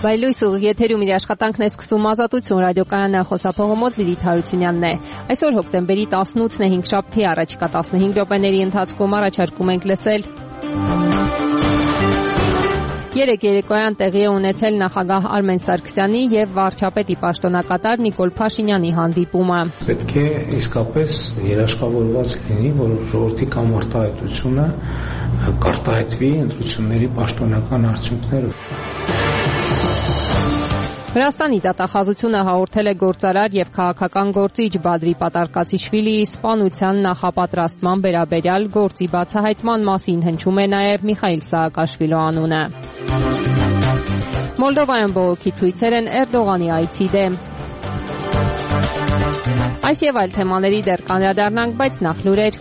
Վայլույս ուղիղ եթերում իր աշխատանքն է սկսում Ազատություն ռադիոկայանը, խոսափողոմոտ Լիլիթ Հարությունյանն է։ Այսօր հոկտեմբերի 18-ն է, հինգշաբթի, առաջիկա 15 րոպեների ընթացքում առաջարկում ենք լսել Երեկ երեկոյան տեղի է ունեցել նախագահ Արմեն Սարգսյանի եւ վարչապետի պաշտոնակատար Նիկոլ Փաշինյանի հանդիպումը։ Պետք է իսկապես երաշխավորված լինի, որ ժողովրդի կամ արտահայտությունը կարտահայտվի ընտրությունների պաշտոնական արդյունքներով։ Վրաստանի դատախազությունը հաղորդել է գործարար եւ քաղաքական գործիչ Բադրի Պատարկացիշվիլիի սպանության նախապատրաստման վերաբերյալ գործի բացահայտման մասին հնչում է նաեւ Միխայիլ Սաակաշվիլու անունը։ Մոլդովայում բողոքի ցույցեր են Էրդողանի այցի դեմ։ Այս եւ այլ թեմաների դեռ կանդրադառնանք, բայց նախ լուրեր։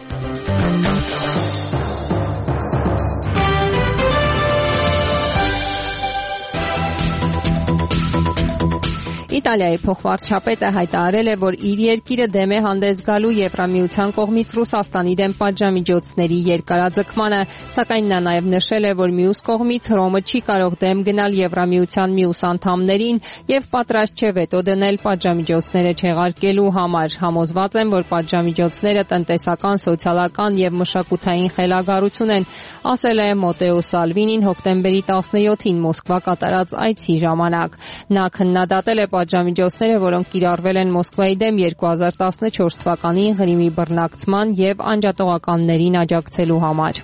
Իտալիայի փոխվարչապետը հայտարարել է, որ իր երկիրը դեմ է հանդես գալու Եվրամիության կողմից Ռուսաստանի դեմ պատժամիջոցների երկարաձգմանը, սակայն նա նաև նշել է, որ մյուս կողմից Հռոմը չի կարող դեմ գնալ Եվրամիության մյուս անդամներին եւ պատրաստ չէ վետո դնել պատժամիջոցները չեղարկելու համար։ Համոզված եմ, որ պատժամիջոցները տնտեսական, սոցիալական եւ մշակութային խելագարություն են, ասել է Մոտեո Սալվինին հոկտեմբերի 17-ին Մոսկվա կատարած այցի ժամանակ։ Նա քննադատել է պատժամիջոցները, որոնք կիրառվել են Մոսկվայի դեմ 2014 թվականին Ղրիմի բռնակցման եւ անջատողականներին աջակցելու համար։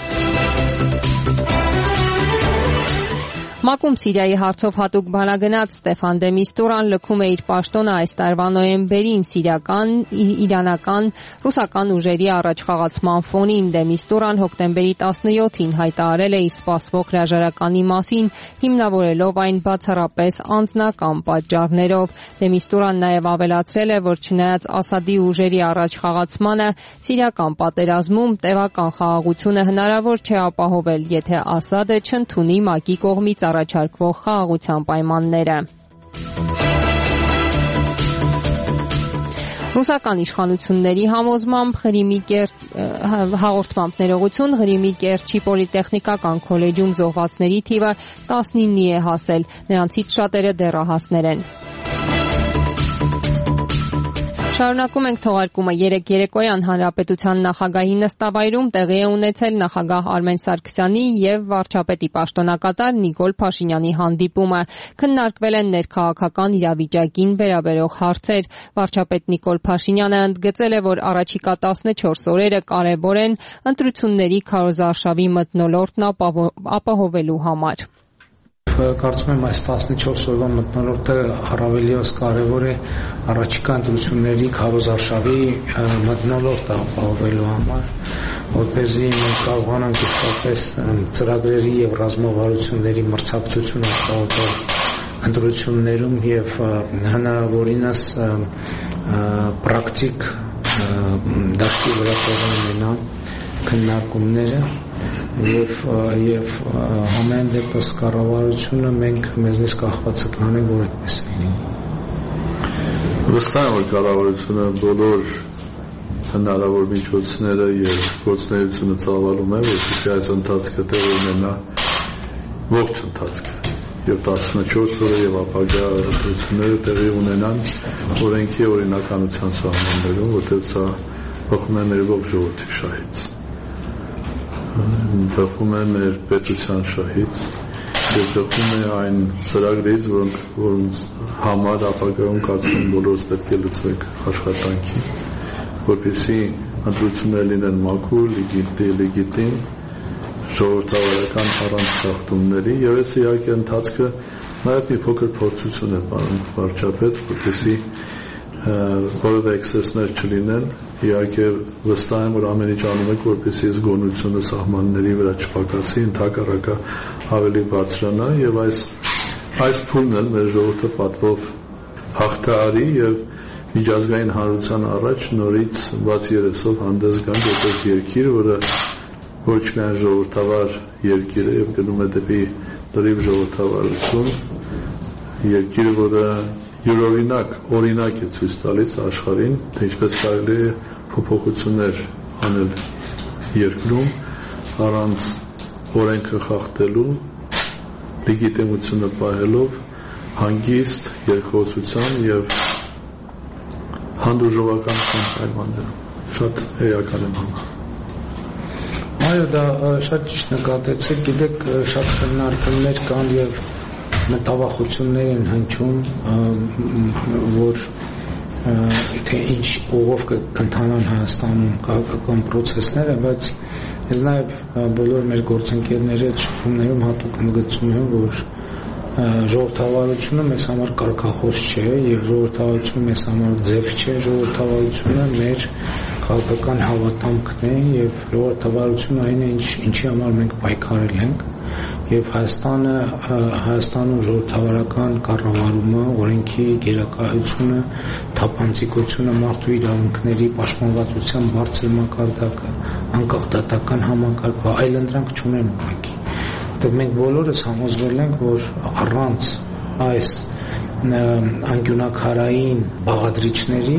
Մակում Սիրիայի հարցով հատուկ բանագնաց Ստեֆան դե Միստուրան լքում է իր պաշտոնը այս տարվա նոյեմբերին սիրիական, իրանական, ռուսական ուժերի առաջխաղացման ֆոնին։ Դե Միստուրան հոկտեմբերի 17-ին հայտարարել է իր սպասվող հրաժարականի մասին, հիմնավորելով այն բացառապես անձնական պատճառներով։ Դե Միստուրան նաև ավելացրել է, որ չնայած Ասադի ուժերի առաջխաղացմանը, սիրիական պատերազմում տևական խաղաղությունը հնարավոր չէ ապահովել, եթե Ասադը չընդունի ՄԱԿ-ի կողմից առաջարկվող խաղաղության պայմանները։ Ռուսական իշխանությունների համոզմամբ հաղորդմամբ ներողություն Ղրիմի Կերչի պոլիտեխնիկական քոլեջում զոհվածների թիվը 19-ի է հասել, նրանցից շատերը դեռահասներ են։ Շարունակում ենք թողարկումը։ Երեկ երեկոյան Հանրապետության նախագահի նստավայրում տեղի է ունեցել նախագահ Արմեն Սարգսյանի եւ վարչապետի պաշտոնակատար Նիկոլ Փաշինյանի հանդիպումը։ Քննարկվել են ներքաղաքական իրավիճակին վերաբերող հարցեր։ Վարչապետ Նիկոլ Փաշինյանը ընդգծել է, որ առաջիկա 14 օրերը կարևոր են ընտրությունների քարոզարշավի մթնոլորտն ապահովելու համար։ Կարծում եմ այս 14 օրվա մթնոլորտը առավելիως կարևոր է առաջիկա ընտրությունների քարոզարշավի մթնոլորտը ապահովելու համար, որպեսզի մենք կարողանանք իսկապես ծրագրերի եւ ռազմավարությունների մրցակցություն ապահովել ընտրություններում եւ հնարավորինս պրակտիկ դաշտի վրա կողմենան քննարկումները եւ համեն դեպս կառավարությունը մենք մեզնից կախվածը կանենք, որ այդպես լինի։ Վստահ եմ, որ կառավարությունը բոլոր հնարավոր միջոցները եւ գործունեությունը ծավալում է, որպեսզի այս ընթացքը տեղի ունենա ողջ ընթացքը եւ 14 օրը եւ ապագա ընտրությունները տեղի ունենան օրենքի օրինականության սահմաններում, որտեղ սա բխում է մեր ողջ ժողովրդի շահից։ Բխում է մեր պետության շահից եւ բխում է այն ծրագրից, որոնց համար ապագայում կարծում բոլորս պետք է լծվենք աշխատանքի, որպեսզի ընտրությունները լինեն մաքուր, լեգիտիմ, ժողովրդավարական առանց խախտումների եւ այս իհարկե ընթացքը նաեւ մի փոքր փորձություն է, պարոն վարչապետ, որպեսզի որևէ էքսեսներ չլինեն։ Իհարկե վստահ եմ, որ ամեն ինչ անում եք, որպեսզի այս գոնությունը սահմանների վրա չպակասի, ընդհակառակը ավելի բարձրանա եւ այս փուլն էլ մեր ժողովուրդը պատվով հաղթահարի եւ միջազգային հանրության առաջ նորից բաց երեսով հանդես գանք որպես երկիր, որը ոչ միայն ժողովրդավար երկիր է եւ գնում է դեպի լրիվ ժողովրդավարություն, երկիր, որը օրինակ է ցույց տալիս աշխարհին, թե ինչպես կարելի է փոփոխություններ անել երկրում առանց օրենքը խախտելու լեգիտիմությունը պահելով հանգիստ երկխոսության եւ հանդուրժողական պայմաններում շատ էական եմ համարում։ Այո, դա շատ ճիշտ նկատեցիք, գիտեք, շատ քննարկումներ կան եւ մտավախություններ են հնչում, որ թե ինչ ուղով կընթանան Հայաստանում քաղաքական process-ները, բայց ես նաեւ բոլոր մեր գործընկերների հետ շփումներում հատուկ ընդգծում եմ, որ ժողովրդավարությունը մեզ համար կարգախոս չէ եւ ժողովրդավարությունը մեզ համար ձև չէ, ժողովրդավարությունը մեր քաղաքական հավատամքն է եւ ժողովրդավարությունը այն է, ինչի համար մենք պայքարել ենք եւ Հայաստանում ժողովրդավարական կառավարումը, օրենքի գերակայությունը, թափանցիկությունը, մարդու իրավունքների պաշտպանվածության բարձր մակարդակը, անկախ դատական համակարգը, այլընտրանք չունեն ուղղակի։ Մենք բոլորս համոզվել ենք, որ առանց այս անկյունակարային բաղադրիչների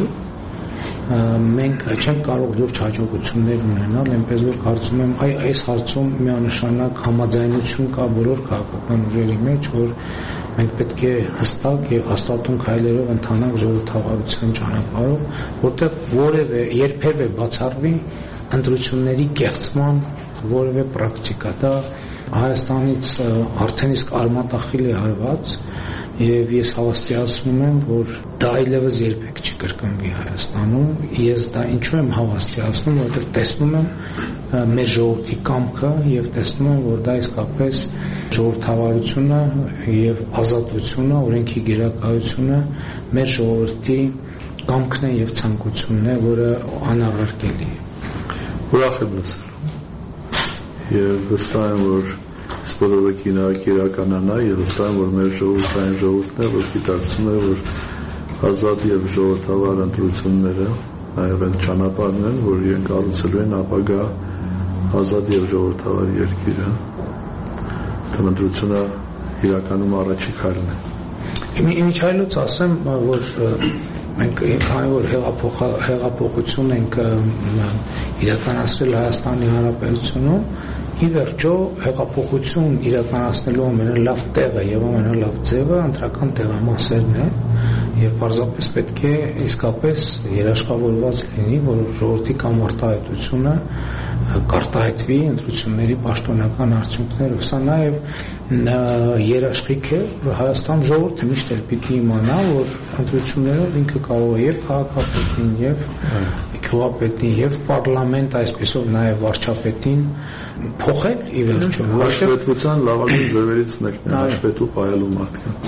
մենք չենք կարող լուրջ հաջողություններ ունենալ, այնպես որ կարծում եմ այս հարցում միանշանակ համաձայնություն կա բոլոր քաղաքական ուժերի մեջ, որ մենք պետք է հստակ եւ հաստատուն քայլերով ընթանանք ժողովրդավարության ճանապարհով, որտեղ երբևէ բացառվի ընտրությունների կեղծման որևէ պրակտիկա։ Դա Հայաստանից արդեն իսկ արմատախիլ է արված եւ ես հավաստիացնում եմ, որ դա այլևս երբեք չի կրկնվի Հայաստանում։ Ես դա ինչու եմ հավաստիացնում, որովհետեւ տեսնում եմ մեր ժողովրդի կամքը եւ տեսնում եմ, որ դա իսկապես ժողովրդավարությունը եւ ազատությունը, օրենքի գերակայությունը մեր ժողովրդի կամքն է եւ ցանկությունն է, որը անառարկելի է։ Ուրախ եմ լսել։ Եվ վստահ եմ, որ բոլորը կիրականանա եւ վստահ եմ, որ մեր ժողովրդային ժողովուրդն է, որ գիտակցում է, որ ազատ եւ ժողովրդավար ընտրությունները նաեւ այն ճանապարհն են, որ իրենք կառուցելու են ապագա ազատ եւ ժողովրդավար երկիրը։ Ընտրությունը իրականում առաջի քայլն է։ Իմիջայլոց ասեմ, որ մենք քանի որ հեղափոխություն ենք իրականացրել Հայաստանի Հանրապետությունում, ի վերջո հեղափոխություն իրականացնելու ամենալավ տեղը եւ ամենալավ ձևը ընտրական տեղամասերն է եւ պարզապես պետք է իսկապես երաշխավորված լինի, որ ժողովրդի կամ արտահայտությունը կարտահայտվի ընտրությունների պաշտոնական արդյունքներով։ Սա նաեւ երաշխիք է, որ Հայաստան ժողովուրդը միշտ էլ պիտի իմանա, որ ընտրություններով ինքը կարող է եւ քաղաքապետին, եւ գյուղապետին, եւ պարլամենտ, այսպեսով նաեւ վարչապետին փոխել ի վերջո։ Հաշվետվության լավագույն ձևերից մեկն է հաշվետու պահելու մարդկանց։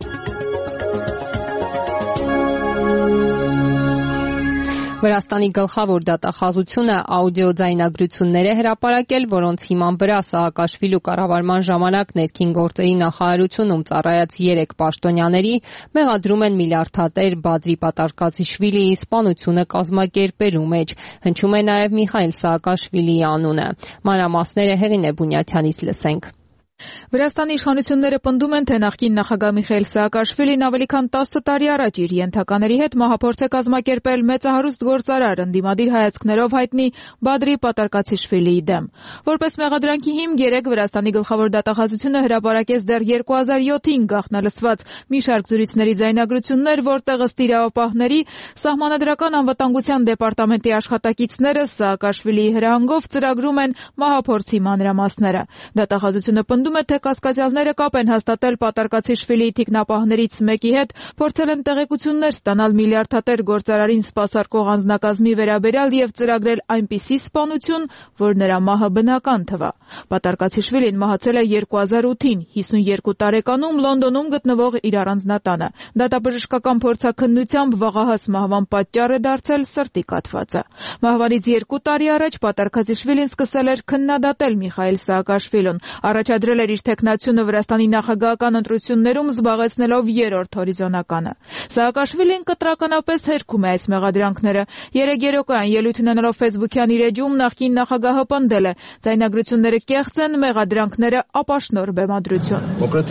Վրաստանի գլխավոր դատախազությունը աուդիոձայնագրություններ է հրապարակել, որոնց հիման վրա Սաակաշվիլու կառավարման ժամանակ ներքին գործերի նախարարությունում ծառայած 3 պաշտոնյաների մեղադրում են միլիարդատեր Բադրի Պատարկացիշվիլիի սպանությունը կազմակերպելու մեջ։ Հնչում է նաև Միխայիլ Սաակաշվիլիի անունը։ Մանրամասները Հեղինե Բունյաթյանից լսենք։ Վրաստանի իշխանությունները պնդում են, թե նախկին նախագահ Միխայիլ Սաակաշվիլին ավելի քան 10 տարի առաջ իր ենթակաների հետ մահափորձ է կազմակերպել մեծահարուստ գործարար ընդդիմադիր հայացքներով հայտնի Բադրի Պատարկացիշվիլիի դեմ։ Որպես մեղադրանքի հիմք 3 Վրաստանի գլխավոր դատախազությունը հրապարակեց դեռ 2007-ին գաղտնալսված մի շարք զրույցների ձայնագրություններ, որտեղ ըստ իրավապահների Սահմանադրական անվտանգության դեպարտամենտի աշխատակիցները Սաակաշվիլիի հրահանգով ծրագրում են մահափորձի մանրամասները։ Դատախազությունը պնդում է, թե կասկածյալները կապ են հաստատել Պատարկացիշվիլիի թիկնապահներից մեկի հետ, փորձել են տեղեկություններ ստանալ միլիարդատեր գործարարին սպասարկող անձնակազմի վերաբերյալ եւ ծրագրել այնպիսի սպանություն, որ նրա մահը բնական թվա։ Պատարկացիշվիլին մահացել է 2008-ին 52 տարեկանում Լոնդոնում գտնվող իր առանձնատանը։ Դատաբժշկական փորձաքննությամբ վաղահաս մահվան պատճառ է դարձել սրտի կաթվածը։ Մահվանից 2 տարի առաջ Պատարկացիշվիլին սկսել էր քննադատել Միխայիլ Սաակաշվիլուն, առաջադրել էր իր թեկնածությունը Վրաստանի նախագահական ընտրություններում զբաղեցնելով 3-րդ հորիզոնականը։ Սաակաշվիլին կտրականապես հերքում է այս մեղադրանքները։ 3 երեկոյան ելույթ ունենալով Facebook-յան իր էջում նախկին նախագահը պնդել է. «Ձայնագրությունները կեղծ են, մեղադրանքները ապաշնոր բեմադրություն»։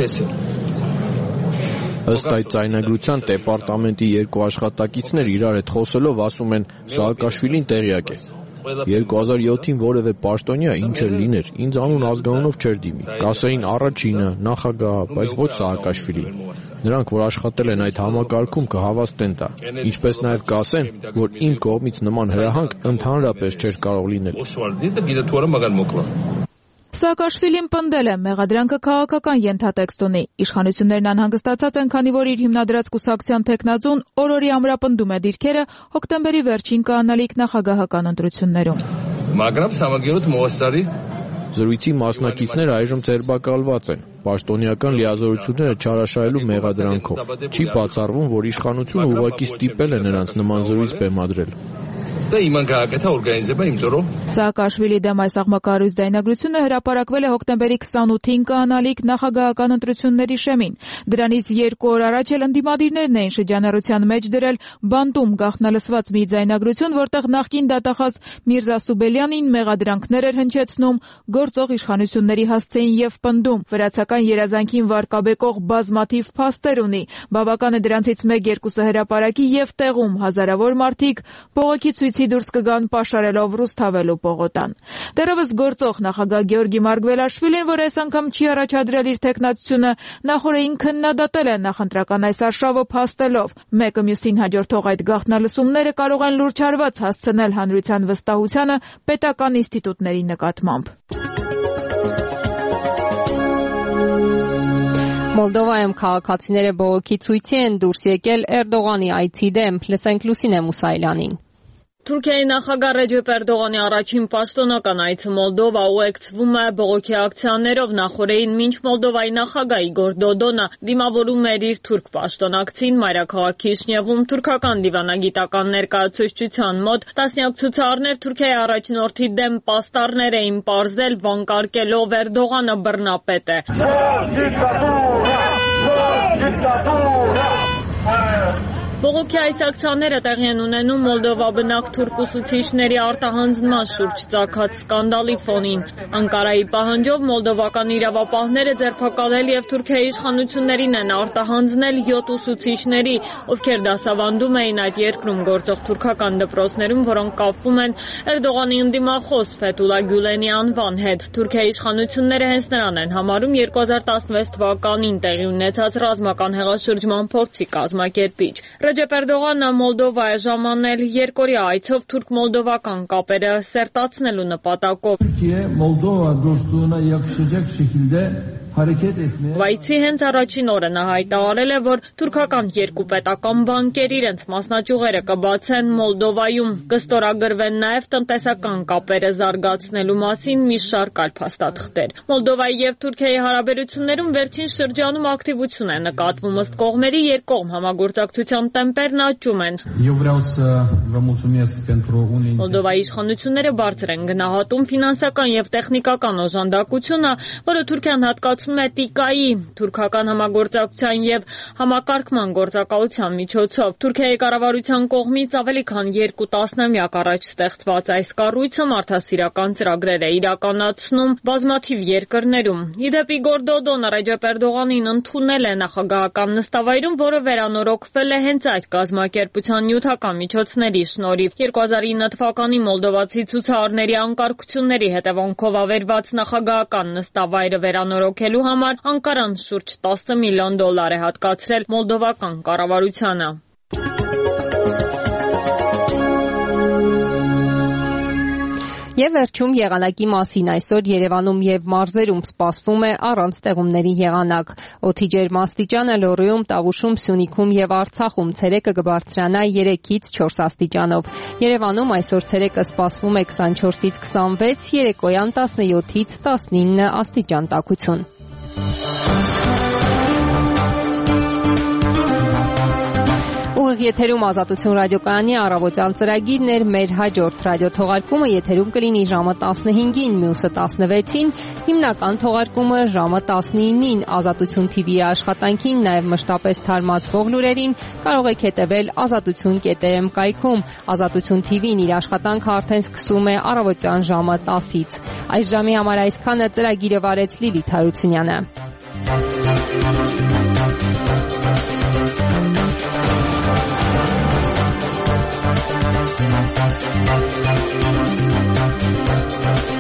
Ըստ այդ ձայնագրության դեպարտամենտի 2 աշխատակիցներ իրար հետ խոսելով ասում են Սաակաշվիլին տեղյակ է։ 2007-ին որևէ պաշտոնյա ինչ էլ լիներ, ինձ անուն ազգանունով չէր դիմի։ Կասեին առաջինը, նախագահը, բայց ոչ Սաակաշվիլի։ Նրանք, որ աշխատել են այդ համակարգում, կհավաստեն դա։ Ինչպես նաև կասեն, որ իմ կողմից նման հրահանգ ընդհանրապես չէր կարող լինել։ Սաակաշվիլին պնդել է, մեղադրանքը քաղաքական ենթատեքստ ունի։ Իշխանություններն անհանգստացած են, քանի որ իր հիմնադրած կուսակցության թեկնածուն օրորի ամրապնդում է դիրքերը հոկտեմբերի վերջին կանալիք նախագահական ընտրություններում։ Զրույցի մասնակիցները այժմ ձերբակալված են, պաշտոնյական լիազորությունները չարաշահելու մեղադրանքով։ Չի բացառվում, որ իշխանությունը ուղղակի ստիպել է նրանց նման զրույց բեմադրել։ Սաակաշվիլի դեմ այս աղմկահարույց ձայնագրությունը հրապարակվել է հոկտեմբերի 28-ին կանալիք նախագահական ընտրությունների շեմին։ Դրանից 2 օր առաջ էլ ընդդիմադիրներն էին շրջանառության մեջ դրել բանտում գաղտնալսված մի ձայնագրություն, որտեղ նախկին դատախազ Միրզա Սուբելյանին մեղադրանքներ էր հնչեցնում, գործող իշխանությունների հասցեին եւ պնդում։ Վրացական երազանքին վարկաբեկող բազմաթիվ փաստեր ունի։ Բավական է դրանցից 1-2-ը հրապարակի եւ տեղում հազարավոր մարդիկ բողոքի ցույցի դուրս կգան պաշարելով Ռուսթավելու պողոտան։ Դեռևս գործող նախագահ Գեորգի Մարգվելաշվիլին, որ այս անգամ չի առաջադրել իր թեկնածությունը, նախորդին քննադատել է նախընտրական այս արշավը փաստելով։ Մեկը մյուսին հաջորդող այդ գաղտնալսումները կարող են լուրջ հարված հասցնել հանրության վստահությանը պետական ինստիտուտների նկատմամբ։ Մոլդովայում քաղաքացիները բողոքի ցույցի են դուրս եկել Էրդողանի այցի դեմ։ Լսենք Լուսինե Մուսայելյանին։ Թուրքիայի նախագահ Ռեջեփ Էրդողանի առաջին պաշտոնական այցը Մոլդովա ուղեկցվում է բողոքի ակցիաներով։ Նախորդին մինչ Մոլդովայի նախագահ Իգոր Դոդոնը դիմավորում էր իր թուրք պաշտոնակցին, մայրաքաղաք Քիշնևում թուրքական դիվանագիտական ներկայացուցչության մոտ տասնյակ ցուցարարներ Թուրքիայի առաջնորդի դեմ պաստառներ էին պարզել, վանկարկելով Էրդողանը բռնապետ է։ Բողոքի այս ակցիաները տեղի են ունենում Մոլդովա բնակ թուրք ուսուցիչների արտահանձնման շուրջ ծագած սկանդալի ֆոնին։ Անկարայի պահանջով մոլդովական իրավապահները ձերբակալել եւ Թուրքիայի իշխանություններին են արտահանձնել 7 ուսուցիչների, ովքեր դասավանդում էին այդ երկրում գործող թուրքական դպրոցներում, որոնք կապվում են Էրդողանի ընդդիմախոս Ֆեթուլա Գյուլենի անվան հետ։ Թուրքիայի իշխանությունները հենց նրան են համարում 2016 թվականին տեղի ունեցած ռազմական հեղաշրջման փորձի կազմակերպիչ։ Ռեջեփ Էրդողանը Մոլդովա է ժամանել երկօրյա այցով թուրք-մոլդովական կապերը սերտացնելու նպատակով։ Այցի հենց առաջին օրը նա հայտարարել է, որ թուրքական երկու պետական բանկեր իրենց մասնաճյուղերը կբացեն Մոլդովայում, կստորագրվեն նաև տնտեսական կապերը զարգացնելու մասին մի շարք այլ փաստաթղթեր։ Մոլդովայի եւ Թուրքիայի հարաբերություններում վերջին շրջանում ակտիվություն է նկատվում, ըստ կողմերի երկկողմ համագործակցության տեմպերն աճում են։ Մոլդովայի իշխանությունները բարձր են գնահատում ֆինանսական եւ տեխնիկական օժանդակությունը, որը Թուրքիան հատկացնում է տիկայի, թուրքական համագործակցության եւ համակարգման գործակալության միջոցով։ Թուրքիայի կառավարության կողմից ավելի քան 2 տասնամյակ առաջ ստեղծված այս կառույցը մարդասիրական ծրագրեր է իրականացնում բազմաթիվ երկրներում։ Իդեպ Իգոր Դոդոնը Ռեջեփ Էրդողանին ընդունել է նախագահական նստավայրում, որը վերանորոգվել է հենց այդ կազմակերպության նյութական միջոցների շնորհիվ։ 2009 թվականի մոլդովացի ցուցարարների անկարգությունների հետևանքով ավերված նախագահական նստավայրը վերանորոգելու համար Անկարան շուրջ $10 միլիոն է հատկացրել մոլդովական կառավարությանը։ Եվ վերջում եղանակի մասին այսօր Երևանում եւ մարզերում սպասվում է առանց ստեղումների եղանակ։ Օդի ջերմաստիճանը Լոռիում, Տավուշում, Սյունիքում եւ Արցախում ցերեկը կբարձրանա 3-ից 4 աստիճանով։ Երևանում այսօր ցերեկը սպասվում է 24-ից 26, երեկոյան 17-ից 19 աստիճան տաքություն։ Ուղիղ եթերում Ազատություն ռադիոկայանի առավոտյան ծրագիրն էր, մեր հաջորդ ռադիոթողարկումը եթերում կլինի ժամը 15-ին, մյուսը 16-ին, հիմնական թողարկումը ժամը 19-ին, Ազատություն TV-ի աշխատանքին, նաև մշտապես թարմացվող լուրերին կարող եք հետևել azatutun.am կայքում։ Ազատություն TV-ն իր աշխատանքը արդեն սկսում է առավոտյան ժամը 10-ից։ Այս ժամի համար այսքանը, ծրագիրը վարեց Լիլիթ Հարությունյանը։ Thank you.